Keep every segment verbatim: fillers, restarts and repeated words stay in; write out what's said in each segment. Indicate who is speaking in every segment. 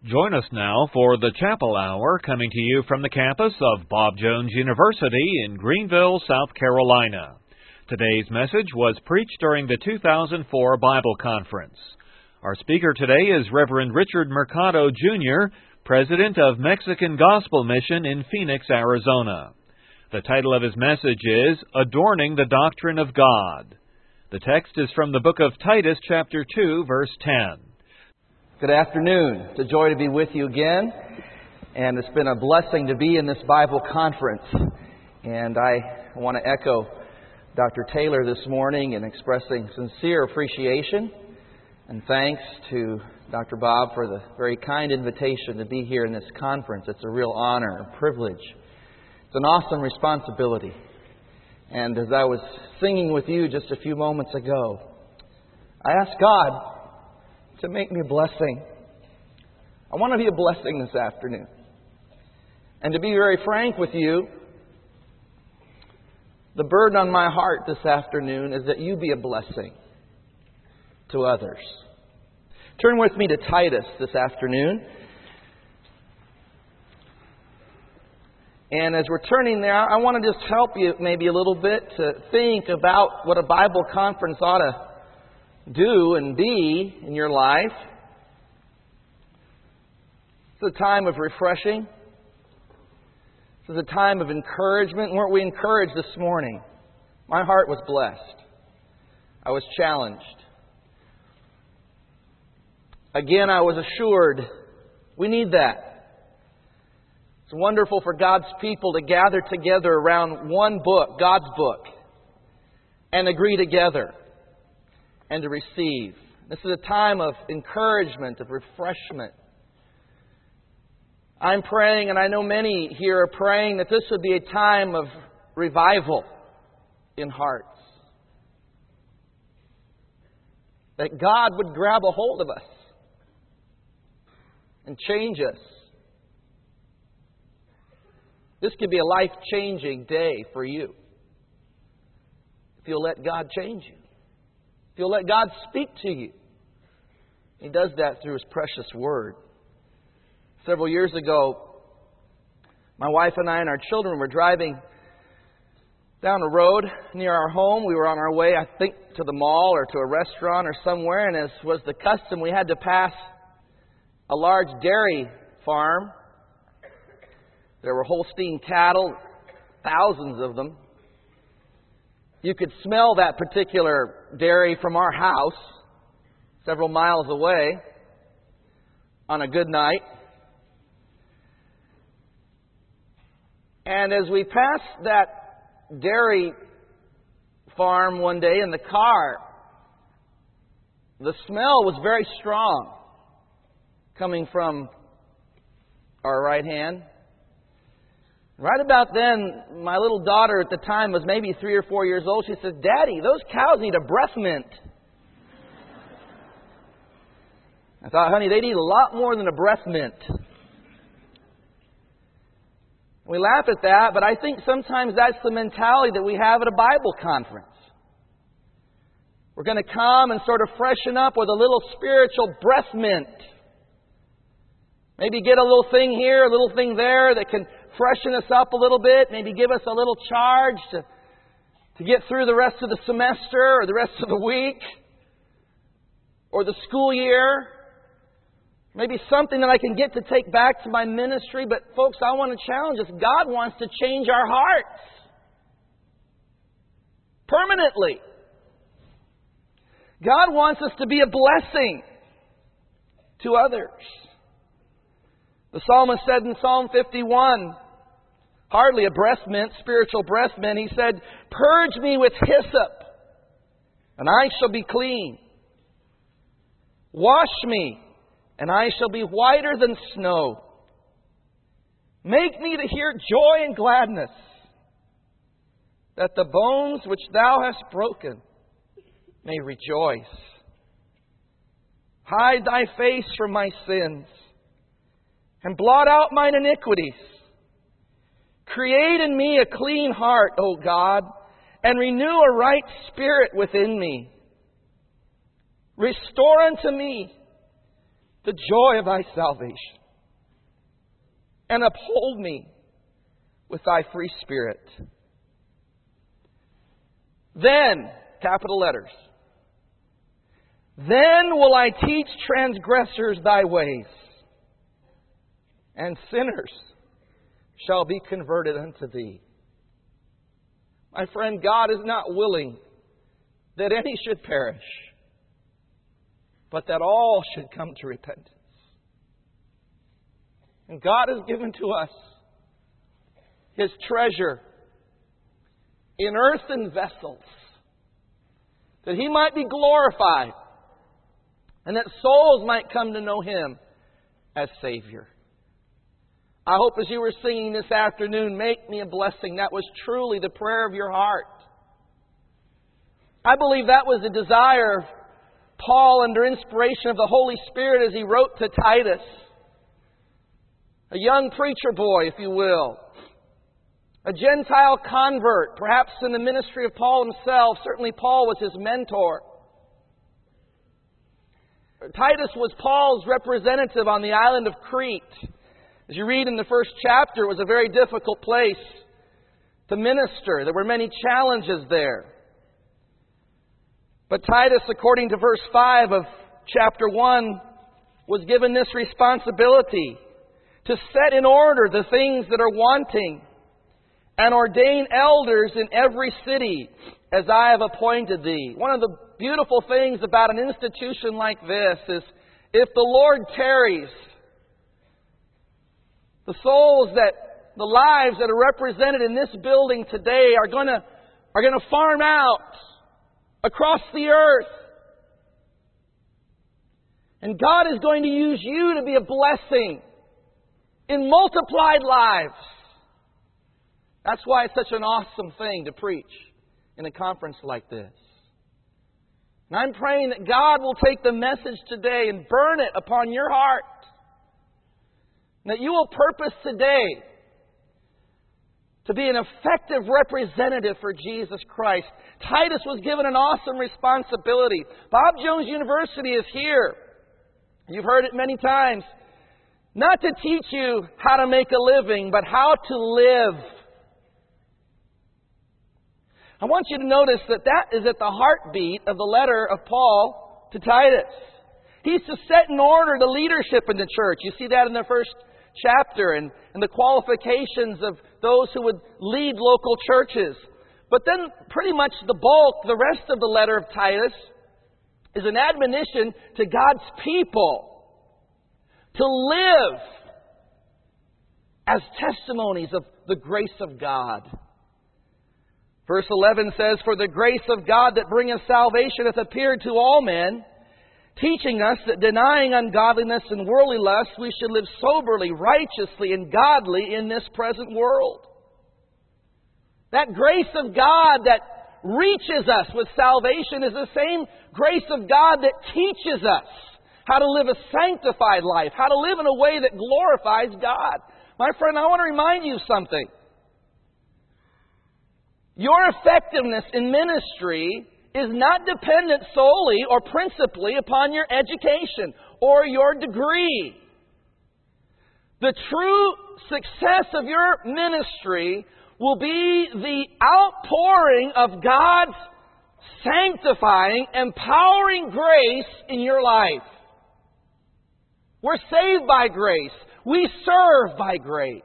Speaker 1: Join us now for the Chapel Hour, coming to you from the campus of Bob Jones University in Greenville, South Carolina. Today's message was preached during the two thousand four Bible Conference. Our speaker today is Reverend Richard Mercado, Junior, President of Mexican Gospel Mission in Phoenix, Arizona. The title of his message is Adorning the Doctrine of God. The text is from the book of Titus, chapter two, verse ten.
Speaker 2: Good afternoon. It's a joy to be with you again. And it's been a blessing to be in this Bible conference. And I want to echo Doctor Taylor this morning in expressing sincere appreciation and thanks to Doctor Bob for the very kind invitation to be here in this conference. It's a real honor and privilege. It's an awesome responsibility. And as I was singing with you just a few moments ago, I asked God to make me a blessing. I want to be a blessing this afternoon. And to be very frank with you, the burden on my heart this afternoon is that you be a blessing to others. Turn with me to Titus this afternoon. And as we're turning there, I want to just help you maybe a little bit to think about what a Bible conference ought to do and be in your life. It's a time of refreshing. This is a time of encouragement. Weren't we encouraged this morning? My heart was blessed. I was challenged. Again, I was assured we need that. It's wonderful for God's people to gather together around one book, God's book, and agree together and to receive. This is a time of encouragement, of refreshment. I'm praying, and I know many here are praying, that this would be a time of revival in hearts. That God would grab a hold of us and change us. This could be a life-changing day for you if you'll let God change you. If you'll let God speak to you. He does that through His precious Word. Several years ago, my wife and I and our children were driving down a road near our home. We were on our way, I think, to the mall or to a restaurant or somewhere. And as was the custom, we had to pass a large dairy farm. There were Holstein cattle, thousands of them. You could smell that particular dairy from our house, several miles away, on a good night. And as we passed that dairy farm one day in the car, the smell was very strong coming from our right hand. Right about then, my little daughter at the time was maybe three or four years old. She said, "Daddy, those cows need a breath mint." I thought, honey, they need a lot more than a breath mint. We laugh at that, but I think sometimes that's the mentality that we have at a Bible conference. We're going to come and sort of freshen up with a little spiritual breath mint. Maybe get a little thing here, a little thing there that can freshen us up a little bit. Maybe give us a little charge to, to get through the rest of the semester or the rest of the week or the school year. Maybe something that I can get to take back to my ministry. But folks, I want to challenge us. God wants to change our hearts permanently. God wants us to be a blessing to others. The psalmist said in Psalm fifty-one, hardly a breath mint, spiritual breath mint, he said, "Purge me with hyssop, and I shall be clean. Wash me, and I shall be whiter than snow. Make me to hear joy and gladness, that the bones which Thou hast broken may rejoice. Hide Thy face from my sins, and blot out mine iniquities. Create in me a clean heart, O God, and renew a right spirit within me. Restore unto me the joy of Thy salvation, and uphold me with Thy free Spirit. Then, capital letters, then will I teach transgressors Thy ways, and sinners shall be converted unto Thee. My friend, God is not willing that any should perish, but that all should come to repentance. And God has given to us His treasure in earthen vessels, that He might be glorified, and that souls might come to know Him as Savior. I hope as you were singing this afternoon, make me a blessing. That was truly the prayer of your heart. I believe that was the desire of Paul under inspiration of the Holy Spirit as he wrote to Titus, a young preacher boy, if you will, a Gentile convert, perhaps in the ministry of Paul himself. Certainly Paul was his mentor. Titus was Paul's representative on the island of Crete. As you read in the first chapter, it was a very difficult place to minister. There were many challenges there. But Titus, according to verse five of chapter one, was given this responsibility to set in order the things that are wanting and ordain elders in every city as I have appointed thee. One of the beautiful things about an institution like this is if the Lord tarries, the souls that, the lives that are represented in this building today are going to, are going to farm out across the earth. And God is going to use you to be a blessing in multiplied lives. That's why it's such an awesome thing to preach in a conference like this. And I'm praying that God will take the message today and burn it upon your heart. And that you will purpose today to be an effective representative for Jesus Christ. Titus was given an awesome responsibility. Bob Jones University is here. You've heard it many times. Not to teach you how to make a living, but how to live. I want you to notice that that is at the heartbeat of the letter of Paul to Titus. He's to set in order the leadership in the church. You see that in the first chapter and, and the qualifications of those who would lead local churches. But then pretty much the bulk, the rest of the letter of Titus, is an admonition to God's people to live as testimonies of the grace of God. Verse eleven says, For the grace of God that bringeth salvation hath appeared to all men, teaching us that denying ungodliness and worldly lust, we should live soberly, righteously, and godly in this present world. That grace of God that reaches us with salvation is the same grace of God that teaches us how to live a sanctified life, how to live in a way that glorifies God. My friend, I want to remind you of something. Your effectiveness in ministry is not dependent solely or principally upon your education or your degree. The true success of your ministry will be the outpouring of God's sanctifying, empowering grace in your life. We're saved by grace. We serve by grace.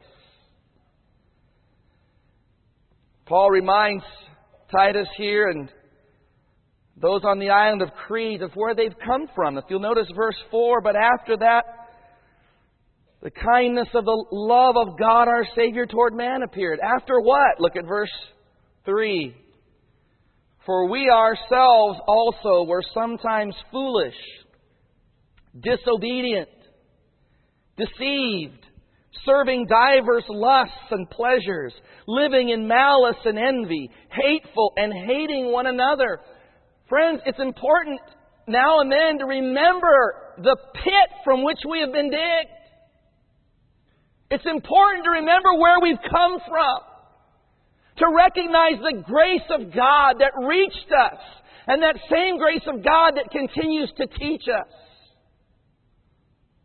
Speaker 2: Paul reminds Titus here and those on the island of Crete of where they've come from. If you'll notice verse four, but after that, the kindness of the love of God our Savior toward man appeared. After what? Look at verse three. For we ourselves also were sometimes foolish, disobedient, deceived, serving divers lusts and pleasures, living in malice and envy, hateful and hating one another. Friends, it's important now and then to remember the pit from which we have been digged. It's important to remember where we've come from. To recognize the grace of God that reached us. And that same grace of God that continues to teach us.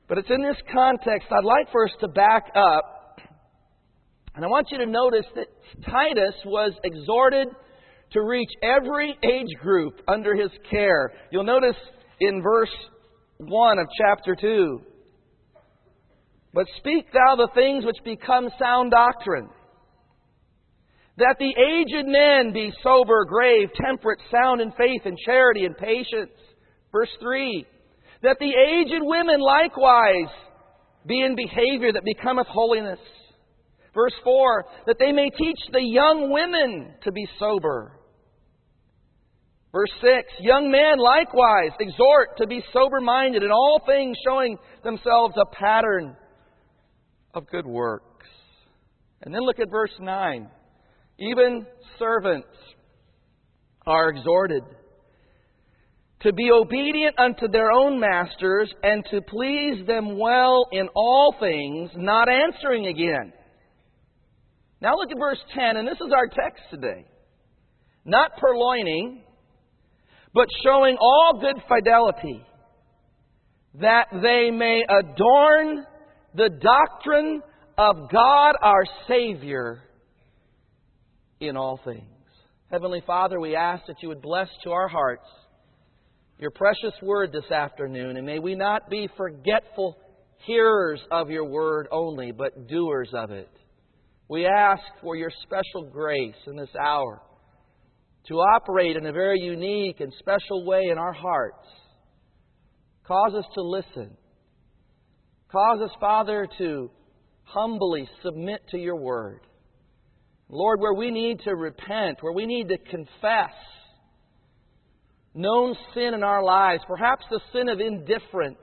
Speaker 2: But it's in this context I'd like for us to back up. And I want you to notice that Titus was exhorted to reach every age group under his care. You'll notice in verse one of chapter two. But speak thou the things which become sound doctrine, that the aged men be sober, grave, temperate, sound in faith and charity and patience. Verse three. That the aged women likewise be in behavior that becometh holiness. Verse four. That they may teach the young women to be sober. Verse six, young men likewise exhort to be sober-minded in all things, showing themselves a pattern of good works. And then look at verse nine. Even servants are exhorted to be obedient unto their own masters and to please them well in all things, not answering again. Now look at verse ten, and this is our text today. Not purloining, but showing all good fidelity, that they may adorn the doctrine of God our Savior in all things. Heavenly Father, we ask that you would bless to our hearts your precious word this afternoon, and may we not be forgetful hearers of your word only, but doers of it. We ask for your special grace in this hour to operate in a very unique and special way in our hearts. Cause us to listen. Cause us, Father, to humbly submit to your word. Lord, where we need to repent, where we need to confess known sin in our lives, perhaps the sin of indifference,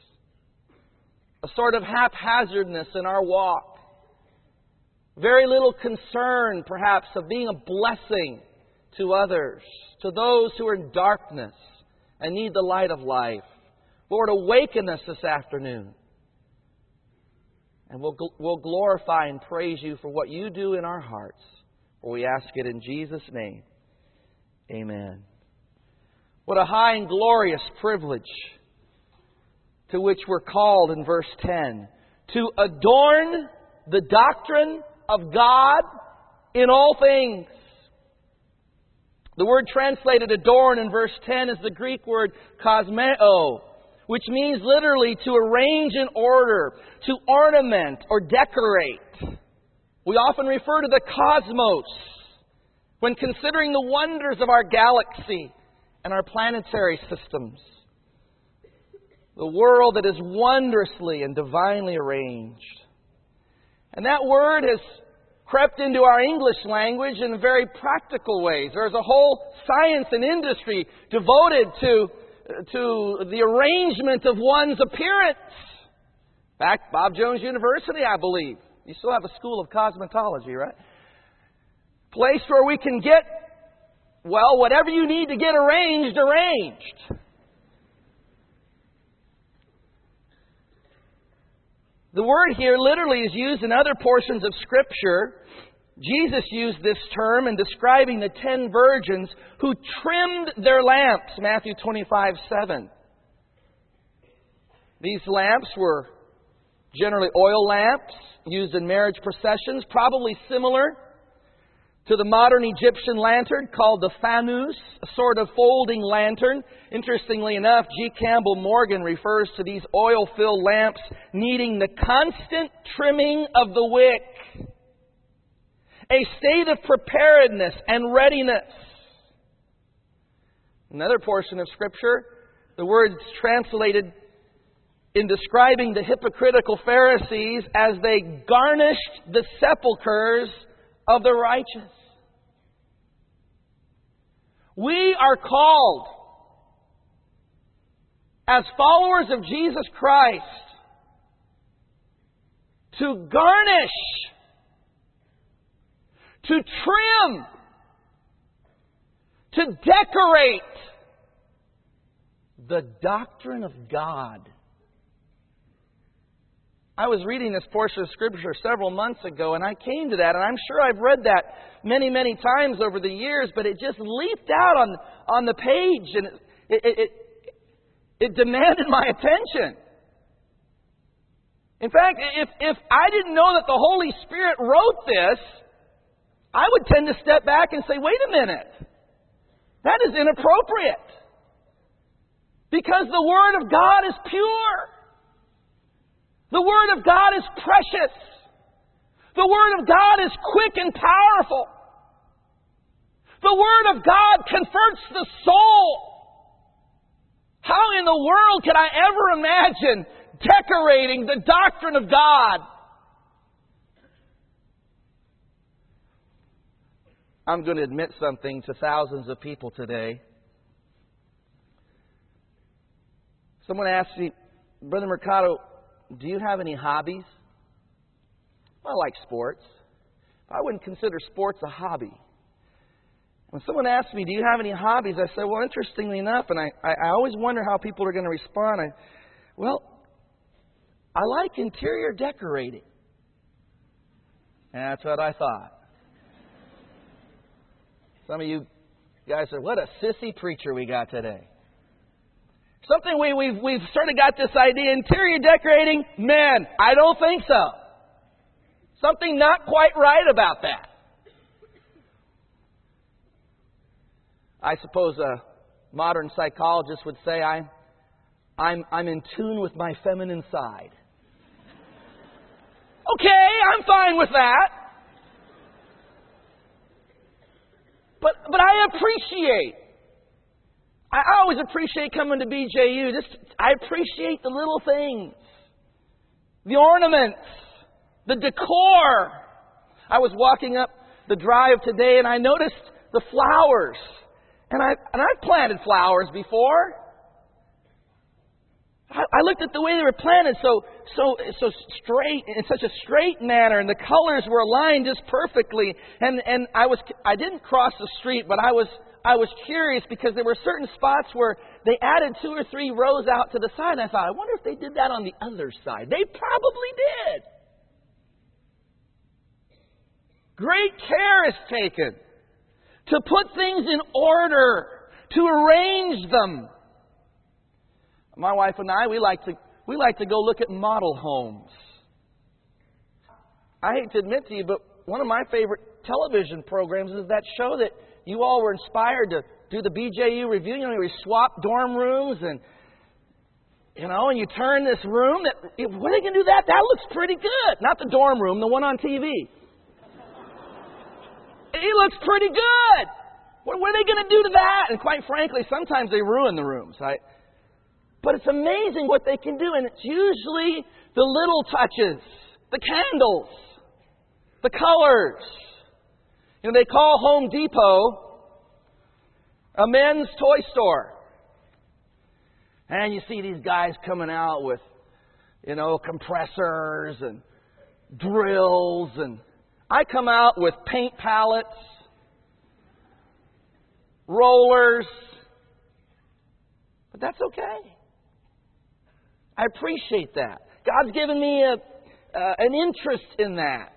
Speaker 2: a sort of haphazardness in our walk, very little concern, perhaps, of being a blessing to others, to those who are in darkness and need the light of life. Lord, awaken us this afternoon. And we'll, we'll glorify and praise you for what you do in our hearts. For we ask it in Jesus' name. Amen. What a high and glorious privilege to which we're called in verse ten. To adorn the doctrine of God in all things. The word translated adorn in verse ten is the Greek word kosmeo, which means literally to arrange in order, to ornament or decorate. We often refer to the cosmos when considering the wonders of our galaxy and our planetary systems. The world that is wondrously and divinely arranged. And that word has crept into our English language in very practical ways. There's a whole science and industry devoted to, to the arrangement of one's appearance. In fact, Bob Jones University, I believe. You still have a school of cosmetology, right? Place where we can get, well, whatever you need to get arranged, arranged. The word here literally is used in other portions of Scripture. Jesus used this term in describing the ten virgins who trimmed their lamps, Matthew twenty-five seven. These lamps were generally oil lamps used in marriage processions, probably similar to the modern Egyptian lantern called the fanus, a sort of folding lantern. Interestingly enough, G. Campbell Morgan refers to these oil-filled lamps needing the constant trimming of the wick, a state of preparedness and readiness. Another portion of Scripture, the words translated in describing the hypocritical Pharisees as they garnished the sepulchres of the righteous. We are called as followers of Jesus Christ to garnish, to trim, to decorate the doctrine of God. I was reading this portion of Scripture several months ago, and I came to that, and I'm sure I've read that many, many times over the years, but it just leaped out on, on the page, and it, it, it, it demanded my attention. In fact, if, if I didn't know that the Holy Spirit wrote this, I would tend to step back and say, wait a minute. That is inappropriate. Because the Word of God is pure. The Word of God is precious. The Word of God is quick and powerful. The Word of God converts the soul. How in the world could I ever imagine decorating the doctrine of God? I'm going to admit something to thousands of people today. Someone asked me, Brother Mercado, do you have any hobbies? I like sports. I wouldn't consider sports a hobby. When someone asks me, do you have any hobbies? I say, well, interestingly enough, and I, I, I always wonder how people are going to respond. I, well, I like interior decorating. That's what I thought. Some of you guys are, what a sissy preacher we got today. Something we, we've, we've sort of got this idea, interior decorating, men, I don't think so. Something not quite right about that. I suppose a modern psychologist would say I, I'm, I'm in tune with my feminine side. Okay, I'm fine with that. But but I appreciate, I always appreciate coming to B J U. Just, I appreciate the little things. The ornaments. The decor. I was walking up the drive today and I noticed the flowers. And, I, and I've planted flowers before. I, I looked at the way they were planted so, so, so straight, in such a straight manner, and the colors were aligned just perfectly. And, and I was, I didn't cross the street, but I was, I was curious because there were certain spots where they added two or three rows out to the side. And I thought, I wonder if they did that on the other side. They probably did. Great care is taken to put things in order, to arrange them. My wife and I, we like to we like to go look at model homes. I hate to admit to you, but one of my favorite television programs is that show that you all were inspired to do, the B J U review. You know, we swap dorm rooms and you know, and you turn this room. That when are they going to do that? That looks pretty good. Not the dorm room, the one on T V. It looks pretty good. What, what are they going to do to that? And quite frankly, sometimes they ruin the rooms. Right? But it's amazing what they can do. And it's usually the little touches. The candles. The colors. You know, they call Home Depot a men's toy store. And you see these guys coming out with, you know, compressors and drills, and I come out with paint palettes, rollers, but that's okay. I appreciate that. God's given me a, uh, an interest in that.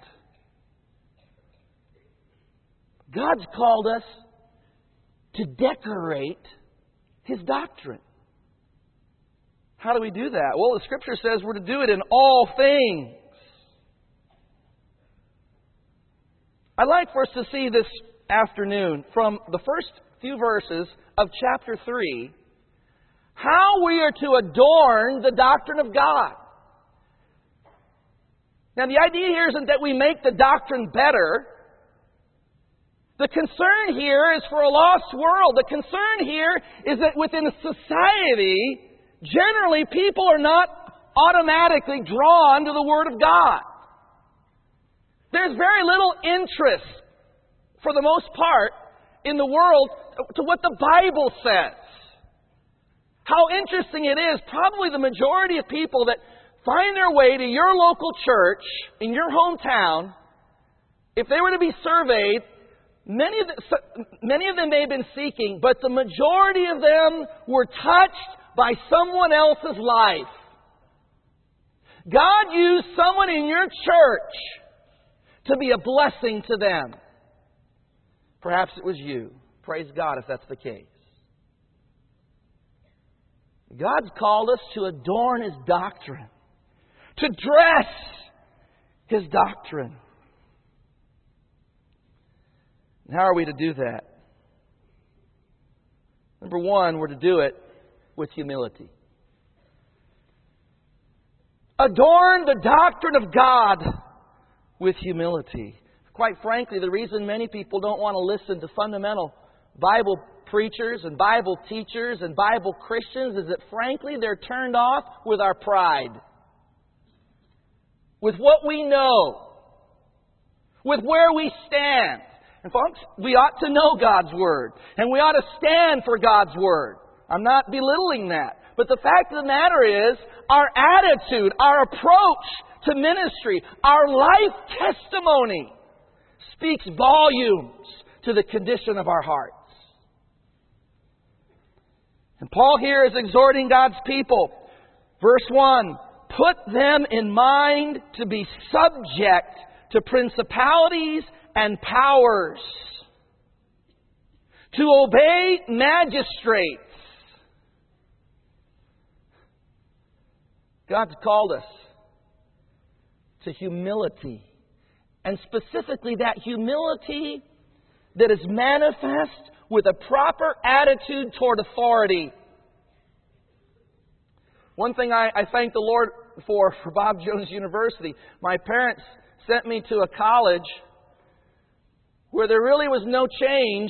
Speaker 2: God's called us to decorate His doctrine. How do we do that? Well, the Scripture says we're to do it in all things. I'd like for us to see this afternoon from the first few verses of chapter three how we are to adorn the doctrine of God. Now, the idea here isn't that we make the doctrine better. The concern here is for a lost world. The concern here is that within a society, generally people are not automatically drawn to the Word of God. There's very little interest, for the most part, in the world to what the Bible says. How interesting it is, probably the majority of people that find their way to your local church in your hometown, if they were to be surveyed, many of, the, many of them may have been seeking, but the majority of them were touched by someone else's life. God used someone in your church to be a blessing to them. Perhaps it was you. Praise God if that's the case. God's called us to adorn His doctrine, to dress His doctrine. And how are we to do that? Number one, we're to do it with humility. Adorn the doctrine of God with humility. Quite frankly, the reason many people don't want to listen to fundamental Bible preachers and Bible teachers and Bible Christians is that, frankly, they're turned off with our pride. With what we know. With where we stand. And folks, we ought to know God's Word. And we ought to stand for God's Word. I'm not belittling that. But the fact of the matter is, our attitude, our approach to ministry, our life testimony speaks volumes to the condition of our hearts. And Paul here is exhorting God's people. Verse one, put them in mind to be subject to principalities and powers, to obey magistrates. God's called us to humility. And specifically that humility that is manifest with a proper attitude toward authority. One thing I, I thank the Lord for, for Bob Jones University, my parents sent me to a college where there really was no change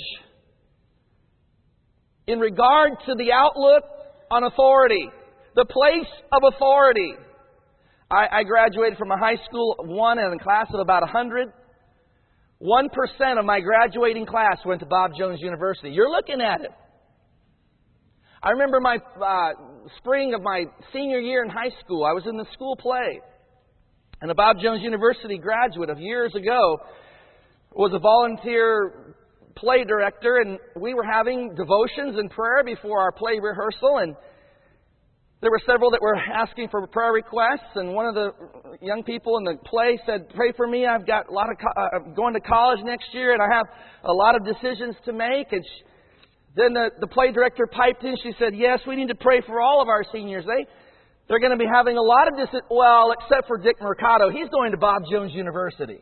Speaker 2: in regard to the outlook on authority, the place of authority. I, I graduated from a high school of one and a class of about a hundred. One percent of my graduating class went to Bob Jones University. You're looking at it. I remember my uh, spring of my senior year in high school. I was in the school play. And a Bob Jones University graduate of years ago was a volunteer play director, and we were having devotions and prayer before our play rehearsal, and there were several that were asking for prayer requests, and one of the young people in the play said, pray for me, I've got a lot of co- uh, going to college next year, and I have a lot of decisions to make. And she, then the, the play director piped in, she said, yes, we need to pray for all of our seniors. They, they're going to be having a lot of decisions, well, except for Dick Mercado, he's going to Bob Jones University.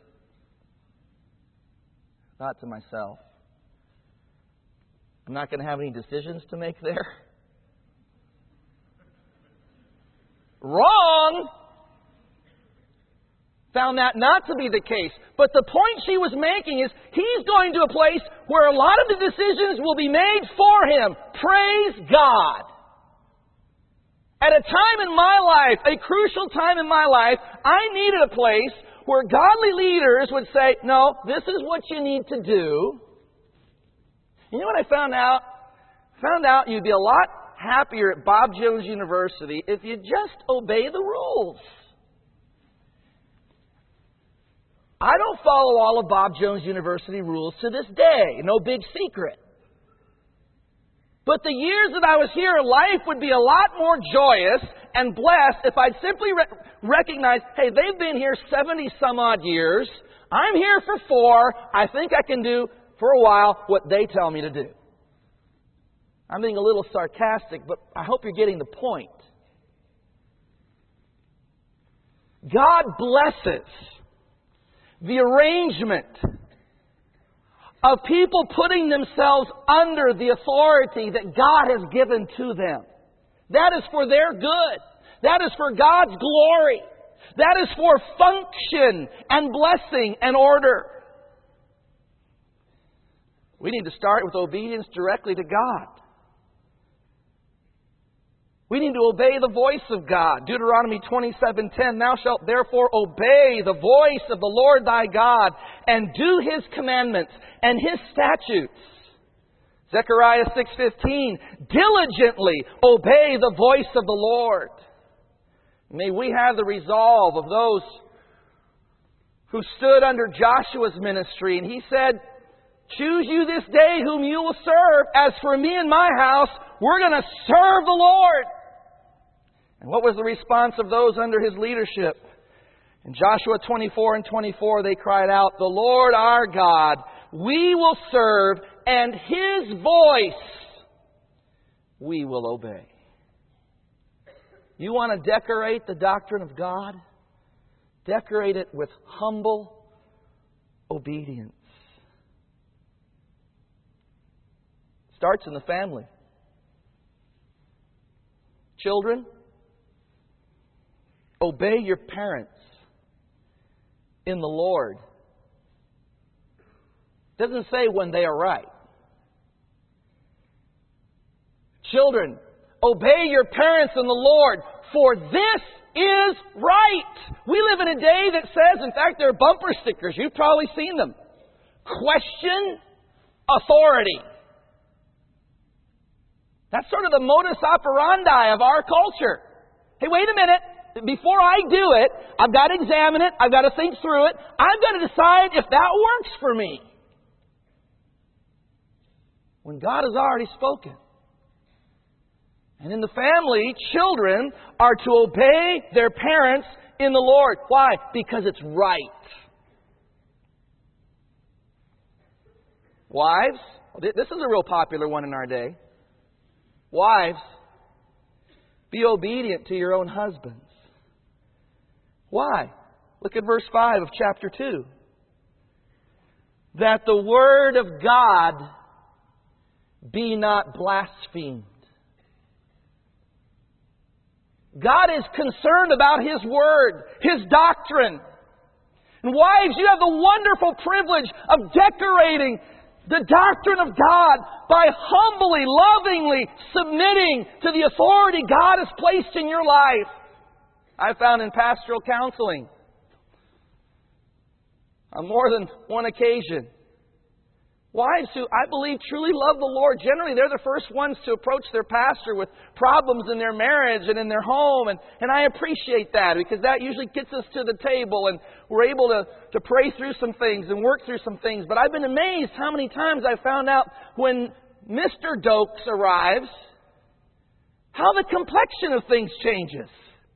Speaker 2: Thought to myself, I'm not going to have any decisions to make there. Wrong! Found that not to be the case. But the point she was making is he's going to a place where a lot of the decisions will be made for him. Praise God! At a time in my life, a crucial time in my life, I needed a place where godly leaders would say, no, this is what you need to do. You know what I found out? Found out you'd be a lot happier at Bob Jones University if you just obey the rules. I don't follow all of Bob Jones University rules to this day. No big secret. But the years that I was here, life would be a lot more joyous and blessed if I'd simply re- recognize, hey, they've been here seventy some odd years. I'm here for four. I think I can do for a while what they tell me to do. I'm being a little sarcastic, but I hope you're getting the point. God blesses the arrangement of people putting themselves under the authority that God has given to them. That is for their good. That is for God's glory. That is for function and blessing and order. We need to start with obedience directly to God. We need to obey the voice of God. Deuteronomy twenty-seven ten, thou shalt therefore obey the voice of the Lord thy God and do His commandments and His statutes. Zechariah six fifteen, diligently obey the voice of the Lord. May we have the resolve of those who stood under Joshua's ministry, and he said, choose you this day whom you will serve. As for me and my house, we're going to serve the Lord. And what was the response of those under his leadership? In Joshua twenty-four and twenty-four, they cried out, the Lord our God, we will serve, and His voice we will obey. You want to decorate the doctrine of God? Decorate it with humble obedience. Starts in the family. Children, obey your parents in the Lord. It doesn't say when they are right. Children, obey your parents in the Lord, for this is right. We live in a day that says, in fact, there are bumper stickers. You've probably seen them. Question authority. That's sort of the modus operandi of our culture. Hey, wait a minute. Before I do it, I've got to examine it. I've got to think through it. I've got to decide if that works for me. When God has already spoken. And in the family, children are to obey their parents in the Lord. Why? Because it's right. Wives, this is a real popular one in our day. Wives, be obedient to your own husbands. Why? Look at verse five of chapter two. That the word of God be not blasphemed. God is concerned about His Word, His doctrine. And wives, you have the wonderful privilege of decorating the doctrine of God by humbly, lovingly submitting to the authority God has placed in your life. I found in pastoral counseling, on more than one occasion, wives who I believe truly love the Lord, generally they're the first ones to approach their pastor with problems in their marriage and in their home. And, and I appreciate that, because that usually gets us to the table and we're able to, to pray through some things and work through some things. But I've been amazed how many times I found out when Mister Dokes arrives, how the complexion of things changes.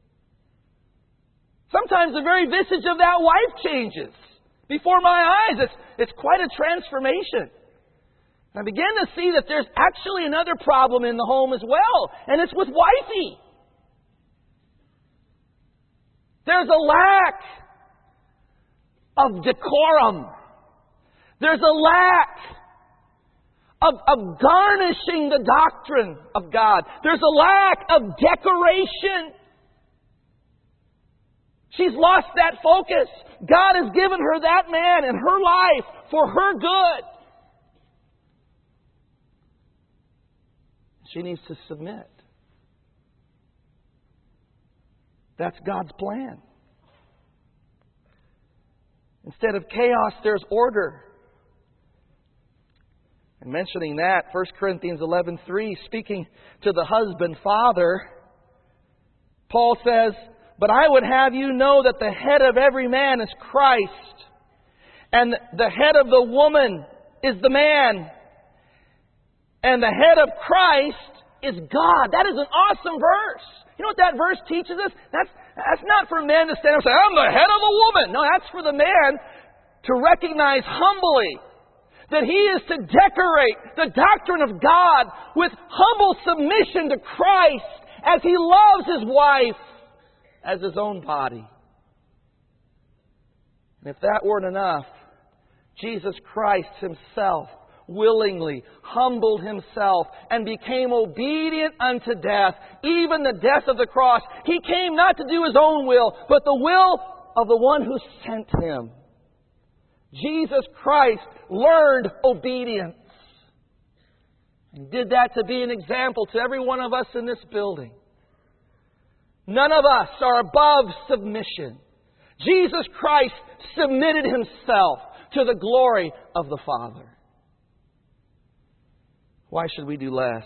Speaker 2: Sometimes the very visage of that wife changes. Before my eyes, it's, it's quite a transformation. And I began to see that there's actually another problem in the home as well, and it's with wifey. There's a lack of decorum. There's a lack of, of garnishing the doctrine of God. There's a lack of decoration. She's lost that focus. God has given her that man in her life for her good. She needs to submit. That's God's plan. Instead of chaos, there's order. And mentioning that, First Corinthians eleven three, speaking to the husband father, Paul says, "But I would have you know that the head of every man is Christ, and the head of the woman is the man, and the head of Christ is God." That is an awesome verse. You know what that verse teaches us? That's, that's not for men to stand up and say, "I'm the head of a woman." No, that's for the man to recognize humbly that he is to decorate the doctrine of God with humble submission to Christ as he loves his wife as his own body. And if that weren't enough, Jesus Christ Himself willingly humbled Himself and became obedient unto death, even the death of the cross. He came not to do His own will, but the will of the one who sent Him. Jesus Christ learned obedience and did that to be an example to every one of us in this building. None of us are above submission. Jesus Christ submitted Himself to the glory of the Father. Why should we do less?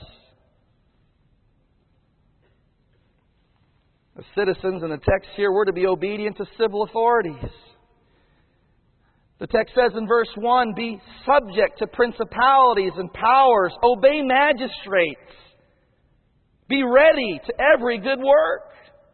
Speaker 2: As citizens in the text here, we're to be obedient to civil authorities. The text says in verse one, "Be subject to principalities and powers. Obey magistrates. Be ready to every good work."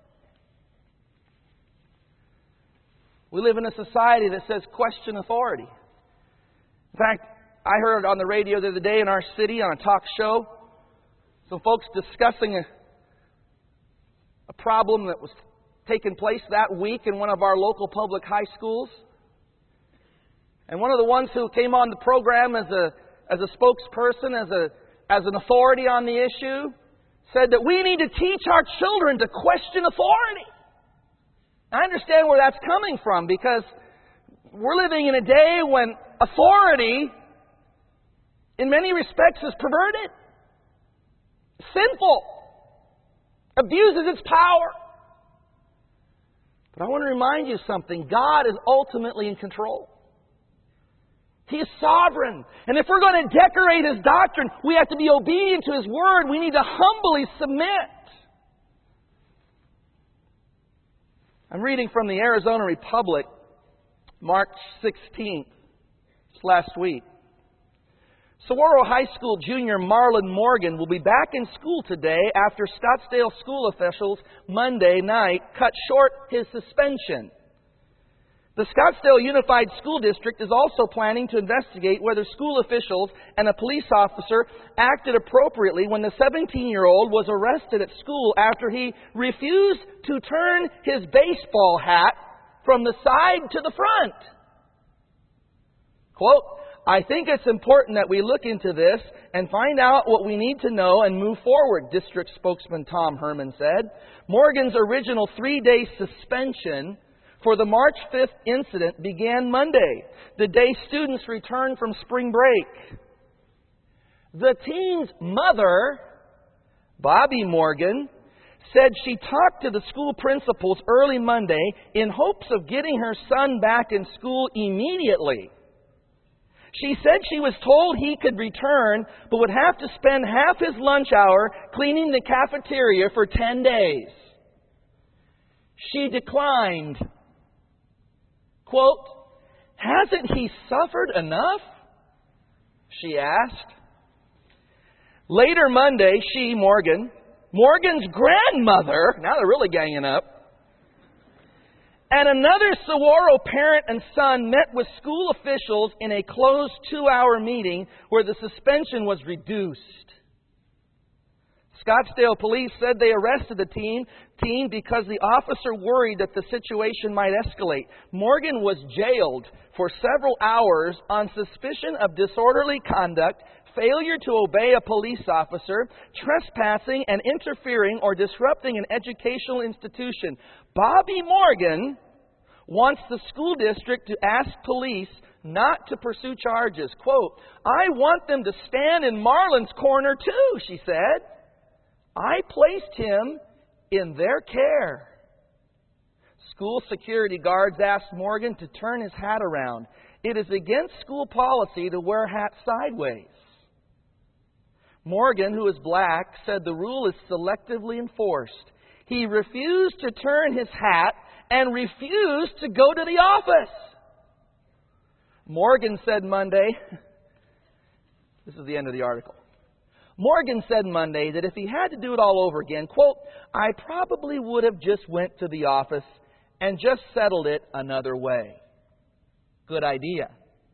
Speaker 2: We live in a society that says question authority. In fact, I heard on the radio the other day in our city on a talk show, some folks discussing a, a problem that was taken place that week in one of our local public high schools. And one of the ones who came on the program as a as a spokesperson, as a as an authority on the issue, said that we need to teach our children to question authority. I understand where that's coming from, because we're living in a day when authority, in many respects, is perverted, sinful, abuses its power. But I want to remind you something. God is ultimately in control. He is sovereign. And if we're going to decorate His doctrine, we have to be obedient to His Word. We need to humbly submit. I'm reading from the Arizona Republic, March sixteenth, last week. Saguaro High School junior Marlon Morgan will be back in school today after Scottsdale school officials Monday night cut short his suspension. The Scottsdale Unified School District is also planning to investigate whether school officials and a police officer acted appropriately when the seventeen-year-old was arrested at school after he refused to turn his baseball hat from the side to the front. Quote, I think it's important that we look into this and find out what we need to know and move forward, District Spokesman Tom Herman said. Morgan's original three-day suspension for the March fifth incident began Monday, the day students returned from spring break. The teen's mother, Bobby Morgan, said she talked to the school principals early Monday in hopes of getting her son back in school immediately. She said she was told he could return, but would have to spend half his lunch hour cleaning the cafeteria for ten days. She declined. Quote, hasn't he suffered enough? She asked. Later Monday, she, Morgan, Morgan's grandmother, now they're really ganging up, and another Saguaro parent and son met with school officials in a closed two-hour meeting where the suspension was reduced. Scottsdale police said they arrested the teen, teen because the officer worried that the situation might escalate. Morgan was jailed for several hours on suspicion of disorderly conduct, failure to obey a police officer, trespassing and interfering or disrupting an educational institution. Bobby Morgan wants the school district to ask police not to pursue charges. Quote, I want them to stand in Marlon's corner too, she said. I placed him in their care. School security guards asked Morgan to turn his hat around. It is against school policy to wear hats sideways. Morgan, who is black, said the rule is selectively enforced. He refused to turn his hat and refused to go to the office. Morgan said Monday, this is the end of the article. Morgan said Monday that if he had to do it all over again, quote, I probably would have just went to the office and just settled it another way. Good idea.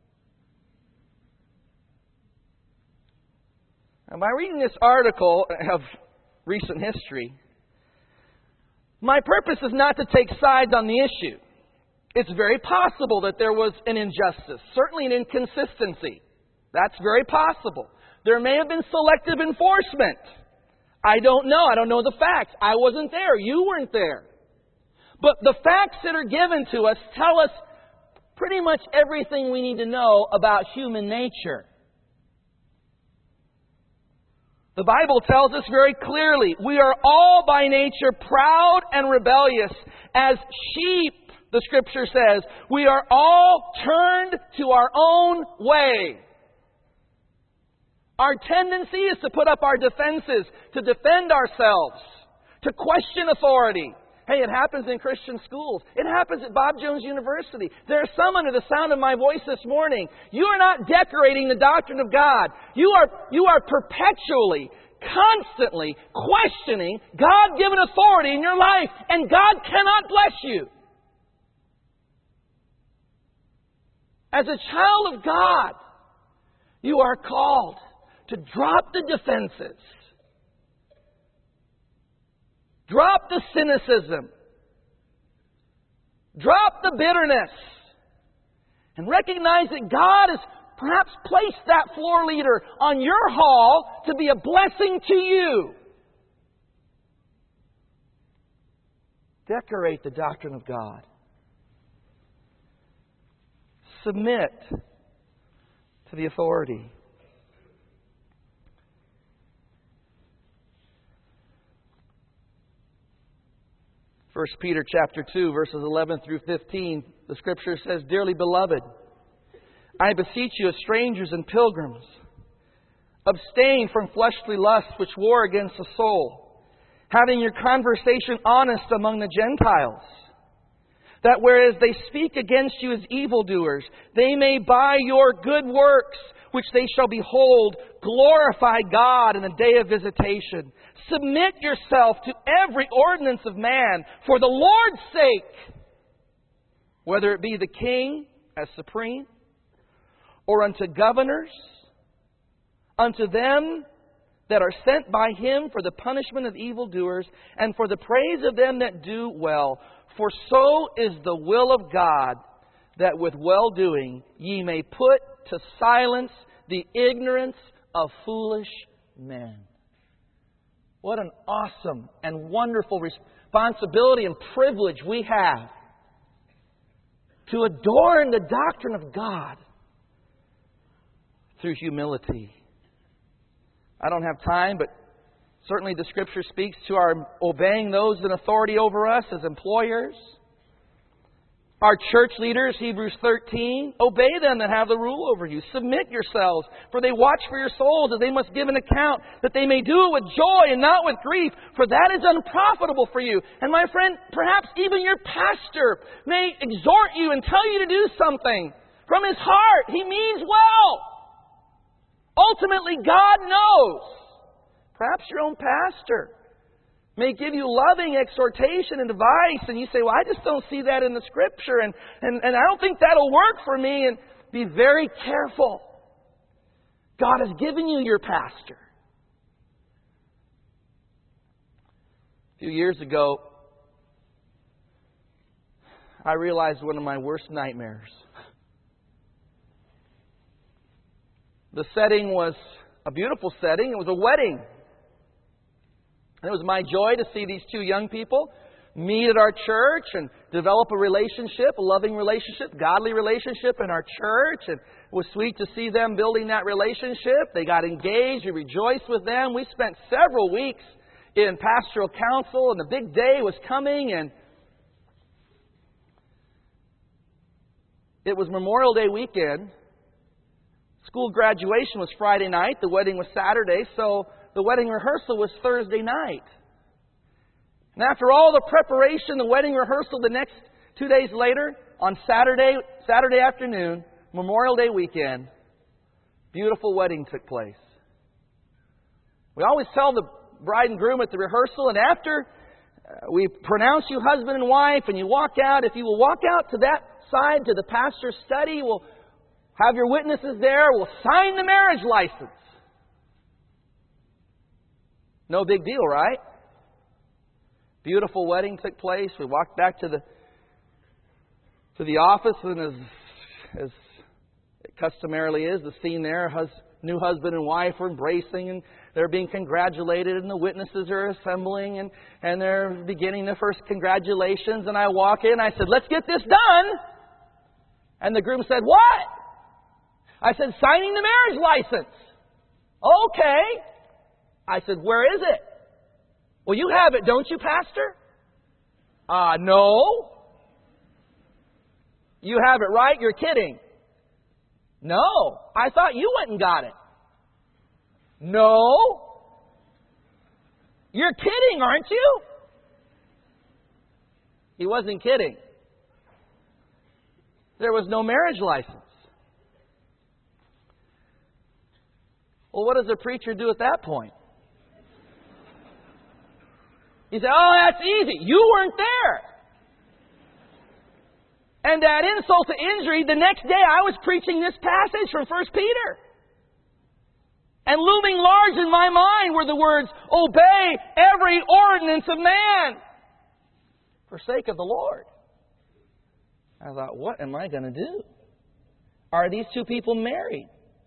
Speaker 2: And by reading this article of recent history, my purpose is not to take sides on the issue. It's very possible that there was an injustice, certainly an inconsistency. That's very possible. There may have been selective enforcement. I don't know. I don't know the facts. I wasn't there. You weren't there. But the facts that are given to us tell us pretty much everything we need to know about human nature. The Bible tells us very clearly, we are all by nature proud and rebellious. As sheep, the Scripture says, we are all turned to our own way. Our tendency is to put up our defenses, to defend ourselves, to question authority. Hey, it happens in Christian schools. It happens at Bob Jones University. There are some under the sound of my voice this morning. You are not decorating the doctrine of God. You are, you are perpetually, constantly questioning God-given authority in your life. And God cannot bless you. As a child of God, you are called to drop the defenses. Drop the cynicism. Drop the bitterness. And recognize that God has perhaps placed that floor leader on your hall to be a blessing to you. Decorate the doctrine of God. Submit to the authority. First Peter chapter two, verses eleven through fifteen, the Scripture says, Dearly beloved, I beseech you as strangers and pilgrims, abstain from fleshly lusts which war against the soul, having your conversation honest among the Gentiles, that whereas they speak against you as evildoers, they may by your good works, which they shall behold, glorify God in the day of visitation. Submit yourself to every ordinance of man for the Lord's sake, whether it be the king as supreme, or unto governors, unto them that are sent by him for the punishment of evildoers, and for the praise of them that do well. For so is the will of God, that with well-doing ye may put to silence the ignorance of foolish men. What an awesome and wonderful responsibility and privilege we have to adorn the doctrine of God through humility. I don't have time, but certainly the Scripture speaks to our obeying those in authority over us as employers. Our church leaders, Hebrews thirteen, obey them that have the rule over you. Submit yourselves, for they watch for your souls, as they must give an account, that they may do it with joy and not with grief, for that is unprofitable for you. And my friend, perhaps even your pastor may exhort you and tell you to do something from his heart. He means well. Ultimately, God knows. Perhaps your own pastor may give you loving exhortation and advice, and you say, well, I just don't see that in the Scripture, and, and, and I don't think that'll work for me. And be very careful. God has given you your pastor. A few years ago, I realized one of my worst nightmares. The setting was a beautiful setting. It was a wedding. And it was my joy to see these two young people meet at our church and develop a relationship, a loving relationship, godly relationship in our church. And it was sweet to see them building that relationship. They got engaged. We rejoiced with them. We spent several weeks in pastoral council, and the big day was coming. And it was Memorial Day weekend. School graduation was Friday night. The wedding was Saturday, so the wedding rehearsal was Thursday night. And after all the preparation, the wedding rehearsal the next two days later, on Saturday, Saturday afternoon, Memorial Day weekend, beautiful wedding took place. We always tell the bride and groom at the rehearsal, and after uh, we pronounce you husband and wife, and you walk out, if you will walk out to that side, to the pastor's study, we'll have your witnesses there, we'll sign the marriage license. No big deal, right? Beautiful wedding took place. We walked back to the to the office, and as as it customarily is, the scene there, hus, new husband and wife are embracing, and they're being congratulated, and the witnesses are assembling, and, and they're beginning the first congratulations. And I walk in, I said, let's get this done. And the groom said, what? I said, signing the marriage license. Okay. I said, where is it? Well, you have it, don't you, Pastor? Uh, no. You have it, right? You're kidding. No. I thought you went and got it. No. You're kidding, aren't you? He wasn't kidding. There was no marriage license. Well, what does a preacher do at that point? He said, oh, that's easy. You weren't there. And to add insult to injury, the next day I was preaching this passage from First Peter. And looming large in my mind were the words, obey every ordinance of man for sake of the Lord. I thought, what am I going to do? Are these two people married?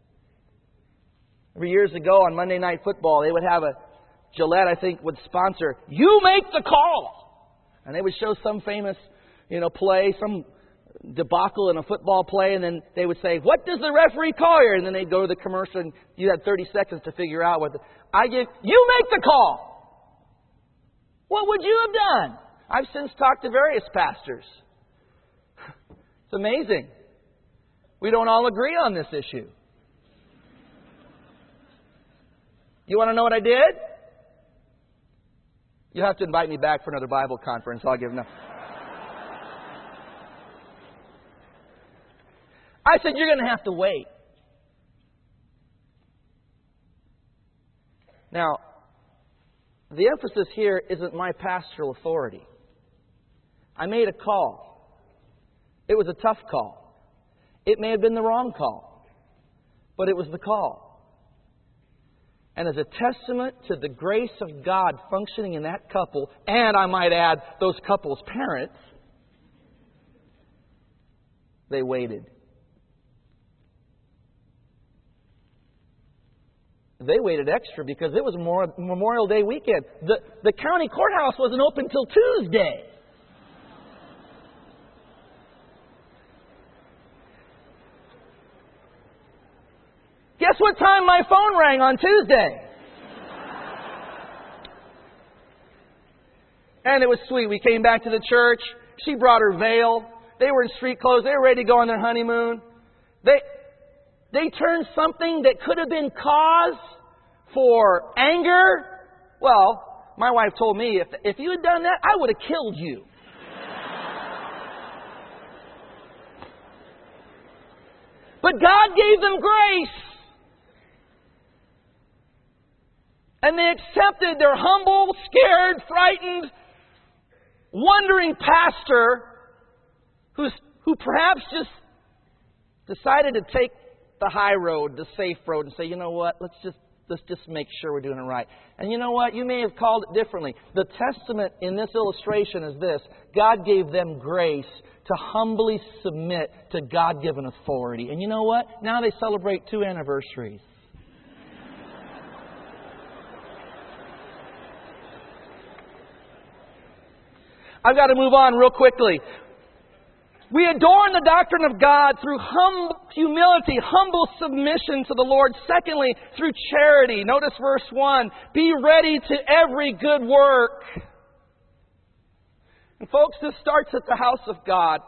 Speaker 2: Every years ago on Monday Night Football, they would have a Gillette, I think, would sponsor, "You make the call." And they would show some famous, you know, play, some debacle in a football play, and then they would say, "What does the referee call here?" And then they'd go to the commercial, and you had thirty seconds to figure out what the, I give, "You make the call." What would you have done? I've since talked to various pastors. It's amazing. We don't all agree on this issue. You want to know what I did? You have to invite me back for another Bible conference. I'll give enough. I said, "You're going to have to wait." Now, the emphasis here isn't my pastoral authority. I made a call. It was a tough call. It may have been the wrong call, but it was the call. And as a testament to the grace of God functioning in that couple, and I might add, those couples' parents, they waited. They waited extra because it was Memorial Day weekend. The, the county courthouse wasn't open till Tuesday. Guess what time my phone rang on Tuesday? And it was sweet. We came back to the church. She brought her veil. They were in street clothes. They were ready to go on their honeymoon. They, they turned something that could have been cause for anger. Well, my wife told me, if, if you had done that, I would have killed you. But God gave them grace. And they accepted their humble, scared, frightened, wondering pastor who's, who perhaps just decided to take the high road, the safe road, and say, "You know what, let's just let's just make sure we're doing it right." And you know what? You may have called it differently. The testament in this illustration is this. God gave them grace to humbly submit to God-given authority. And you know what? Now they celebrate two anniversaries. I've got to move on real quickly. We adorn the doctrine of God through hum, humility, humble submission to the Lord. Secondly, through charity. Notice verse one. Be ready to every good work. And folks, this starts at the house of God.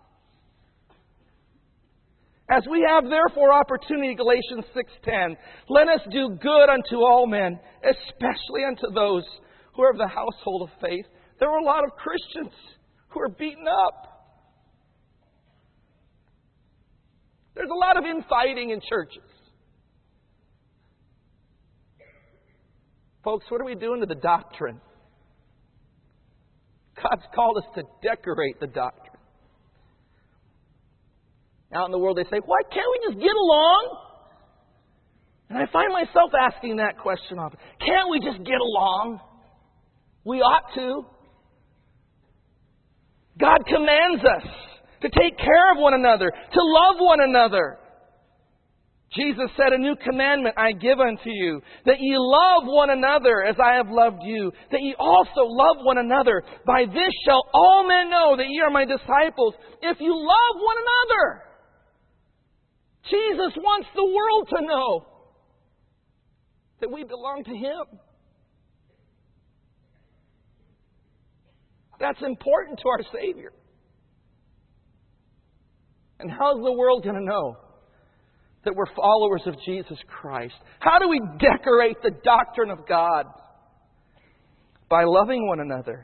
Speaker 2: As we have therefore opportunity, Galatians six ten, let us do good unto all men, especially unto those who are of the household of faith. There were a lot of Christians who are beaten up. There's a lot of infighting in churches. Folks, what are we doing to the doctrine? God's called us to decorate the doctrine. Out in the world they say, "Why can't we just get along?" And I find myself asking that question often. Can't we just get along? We ought to. God commands us to take care of one another, to love one another. Jesus said, "A new commandment I give unto you, that ye love one another as I have loved you, that ye also love one another. By this shall all men know that ye are my disciples, if you love one another." Jesus wants the world to know that we belong to Him. That's important to our Savior. And how's the world going to know that we're followers of Jesus Christ? How do we decorate the doctrine of God? By loving one another.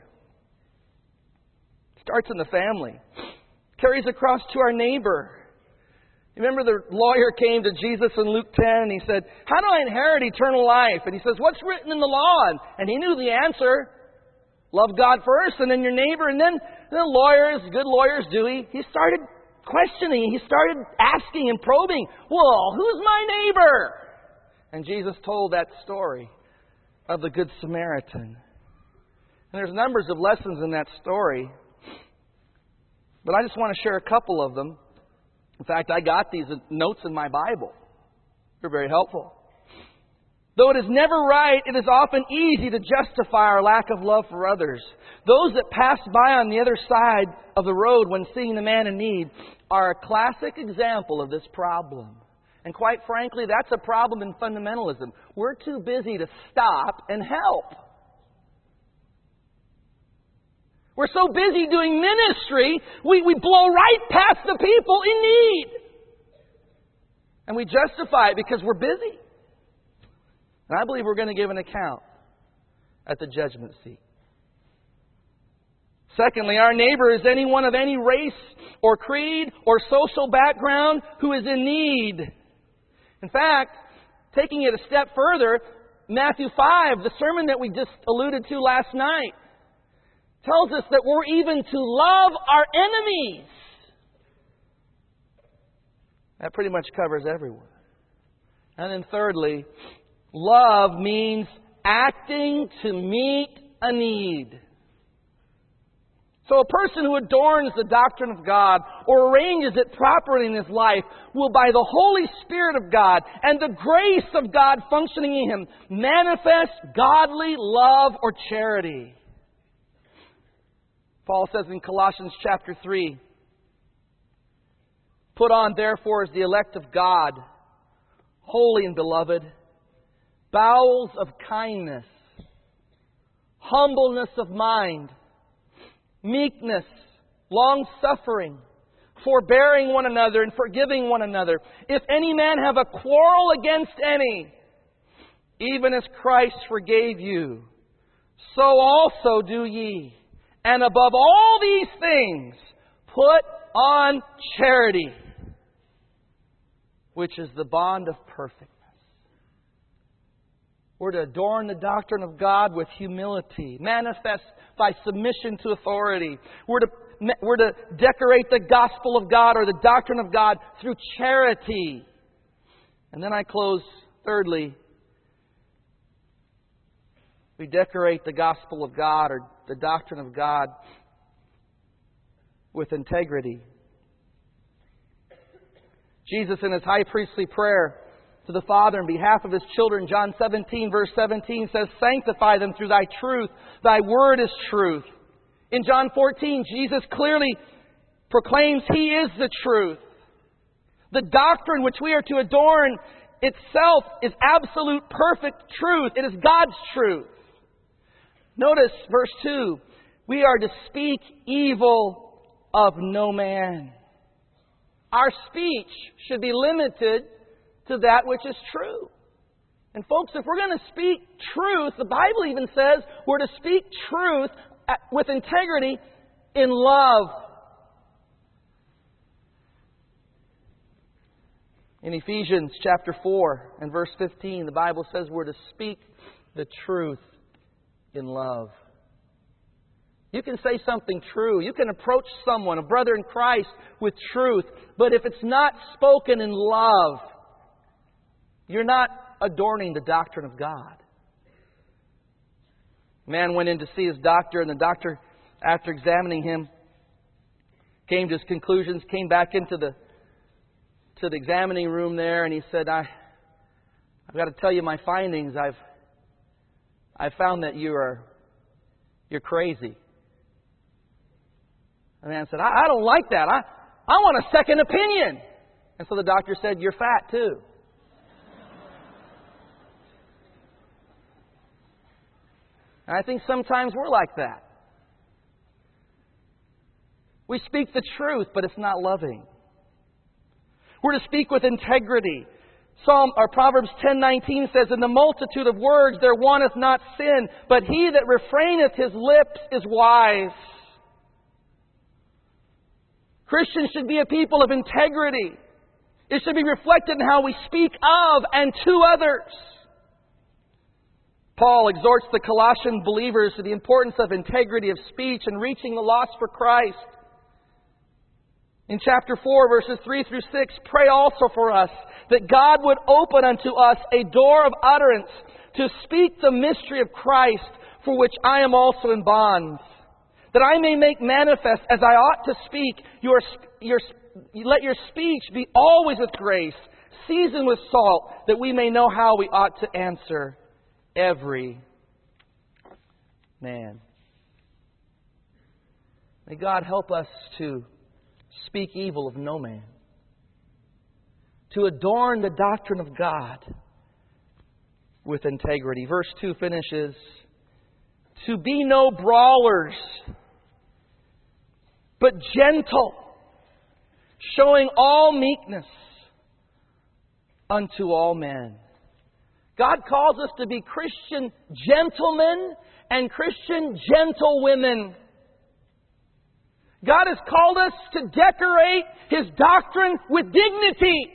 Speaker 2: Starts in the family. Carries across to our neighbor. Remember the lawyer came to Jesus in Luke ten and he said, "How do I inherit eternal life?" And he says, "What's written in the law?" And he knew the answer. Love God first and then your neighbor. And then the lawyers, good lawyers do, he, he started questioning. He started asking and probing, "Well, who's my neighbor?" And Jesus told that story of the Good Samaritan. And there's numbers of lessons in that story. But I just want to share a couple of them. In fact, I got these notes in my Bible. They're very helpful. Though it is never right, it is often easy to justify our lack of love for others. Those that pass by on the other side of the road when seeing the man in need are a classic example of this problem. And quite frankly, that's a problem in fundamentalism. We're too busy to stop and help. We're so busy doing ministry, we, we blow right past the people in need. And we justify it because we're busy. And I believe we're going to give an account at the judgment seat. Secondly, our neighbor is anyone of any race or creed or social background who is in need. In fact, taking it a step further, Matthew five, the sermon that we just alluded to last night, tells us that we're even to love our enemies. That pretty much covers everyone. And then thirdly, love means acting to meet a need. So a person who adorns the doctrine of God or arranges it properly in his life will, by the Holy Spirit of God and the grace of God functioning in him, manifest godly love or charity. Paul says in Colossians chapter three, "Put on therefore as the elect of God, holy and beloved, bowels of kindness, humbleness of mind, meekness, long-suffering, forbearing one another and forgiving one another. If any man have a quarrel against any, even as Christ forgave you, so also do ye. And above all these things, put on charity, which is the bond of perfectness." We're to adorn the doctrine of God with humility, manifest by submission to authority. We're to, we're to decorate the gospel of God or the doctrine of God through charity. And then I close, thirdly, we decorate the gospel of God or the doctrine of God with integrity. Jesus, in His high priestly prayer to the Father on behalf of His children, John seventeen, verse seventeen, says, "Sanctify them through Thy truth. Thy word is truth." In John fourteen, Jesus clearly proclaims He is the truth. The doctrine which we are to adorn itself is absolute, perfect truth. It is God's truth. Notice verse two. We are to speak evil of no man. Our speech should be limited to that which is true. And folks, if we're going to speak truth, the Bible even says we're to speak truth with integrity in love. In Ephesians chapter four and verse fifteen, the Bible says we're to speak the truth in love. You can say something true. You can approach someone, a brother in Christ, with truth. But if it's not spoken in love, you're not adorning the doctrine of God. A man went in to see his doctor, and the doctor, after examining him, came to his conclusions, came back into the to the examining room there, and he said, I, I've got to tell you my findings. I've I found that you are you're crazy. And the man said, I, I don't like that. I, I want a second opinion. And so the doctor said, you're fat too. And I think sometimes we're like that. We speak the truth, but it's not loving. We're to speak with integrity. Psalm or Proverbs ten nineteen says, "In the multitude of words there wanteth not sin, but he that refraineth his lips is wise." Christians should be a people of integrity. It should be reflected in how we speak of and to others. Paul exhorts the Colossian believers to the importance of integrity of speech and reaching the lost for Christ. In chapter four, verses three through six, "Pray also for us, that God would open unto us a door of utterance to speak the mystery of Christ, for which I am also in bonds, that I may make manifest as I ought to speak. Your, your, let your speech be always with grace, seasoned with salt, that we may know how we ought to answer every man. May God help us to speak evil of no man, to adorn the doctrine of God with integrity. Verse two finishes, to be no brawlers, but gentle, showing all meekness unto all men. God calls us to be Christian gentlemen and Christian gentlewomen. God has called us to decorate His doctrine with dignity.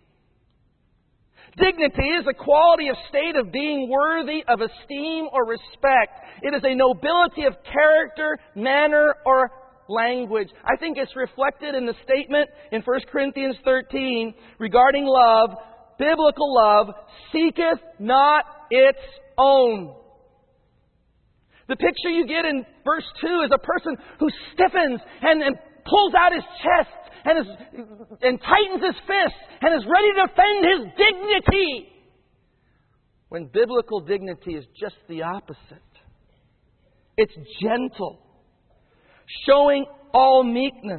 Speaker 2: Dignity is a quality of state of being worthy of esteem or respect. It is a nobility of character, manner, or language. I think it's reflected in the statement in First Corinthians thirteen regarding love. Biblical love seeketh not its own. The picture you get in verse two is a person who stiffens and, and pulls out his chest and, is, and tightens his fist and is ready to defend his dignity. When biblical dignity is just the opposite. It's gentle, showing all meekness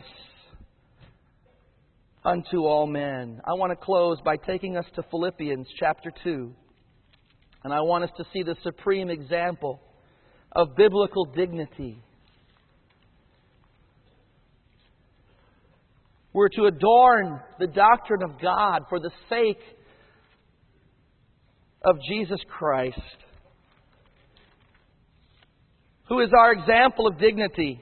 Speaker 2: unto all men. I want to close by taking us to Philippians chapter two. And I want us to see the supreme example of biblical dignity. We're to adorn the doctrine of God for the sake of Jesus Christ, who is our example of dignity.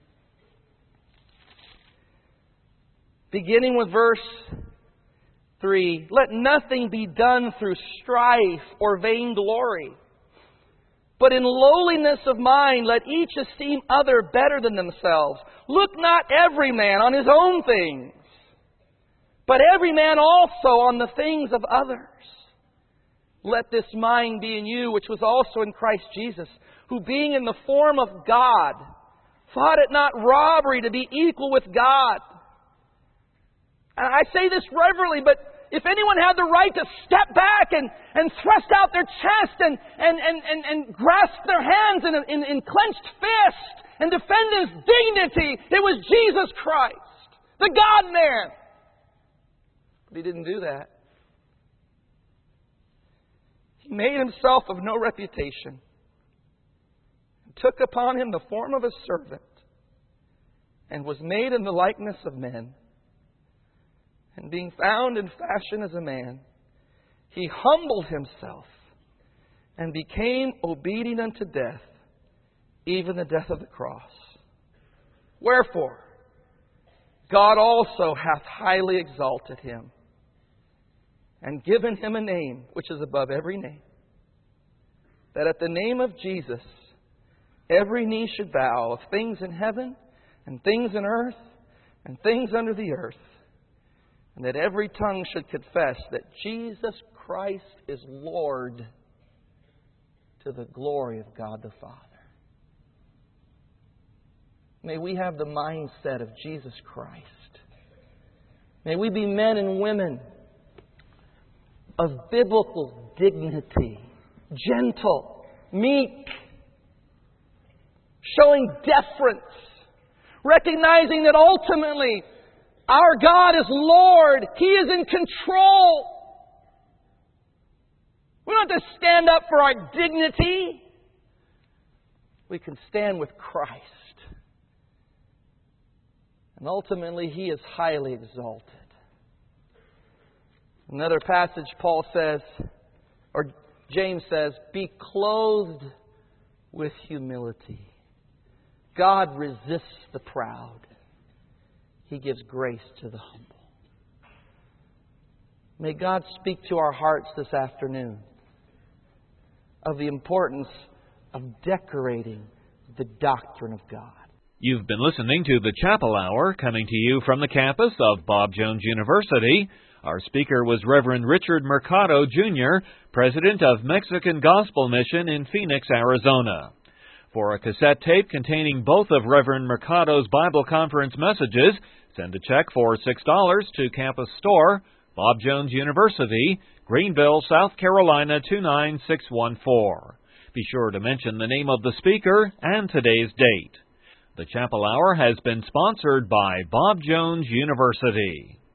Speaker 2: Beginning with verse three, let nothing be done through strife or vainglory, but in lowliness of mind let each esteem other better than themselves. Look not every man on his own things, but every man also on the things of others. Let this mind be in you, which was also in Christ Jesus, who being in the form of God, thought it not robbery to be equal with God. And I say this reverently, but if anyone had the right to step back and, and thrust out their chest and, and, and, and, and grasp their hands in, in, in clenched fist and defend His dignity, it was Jesus Christ, the God-man. But He didn't do that. He made Himself of no reputation and took upon Him the form of a servant and was made in the likeness of men. And being found in fashion as a man, He humbled Himself and became obedient unto death, even the death of the cross. Wherefore, God also hath highly exalted Him and given Him a name which is above every name, that at the name of Jesus every knee should bow, of things in heaven and things in earth and things under the earth, and that every tongue should confess that Jesus Christ is Lord, to the glory of God the Father. May we have the mindset of Jesus Christ. May we be men and women of biblical dignity, gentle, meek, showing deference, recognizing that ultimately our God is Lord. He is in control. We don't have to stand up for our dignity. We can stand with Christ. And ultimately, He is highly exalted. Another passage, Paul says, or James says, be clothed with humility. God resists the proud. He gives grace to the humble. May God speak to our hearts this afternoon of the importance of decorating the doctrine of God.
Speaker 1: You've been listening to the Chapel Hour, coming to you from the campus of Bob Jones University. Our speaker was Reverend Richard Mercado, Junior, President of Mexican Gospel Mission in Phoenix, Arizona. For a cassette tape containing both of Reverend Mercado's Bible Conference messages, send a check for six dollars to Campus Store, Bob Jones University, Greenville, South Carolina two nine six one four. Be sure to mention the name of the speaker and today's date. The Chapel Hour has been sponsored by Bob Jones University.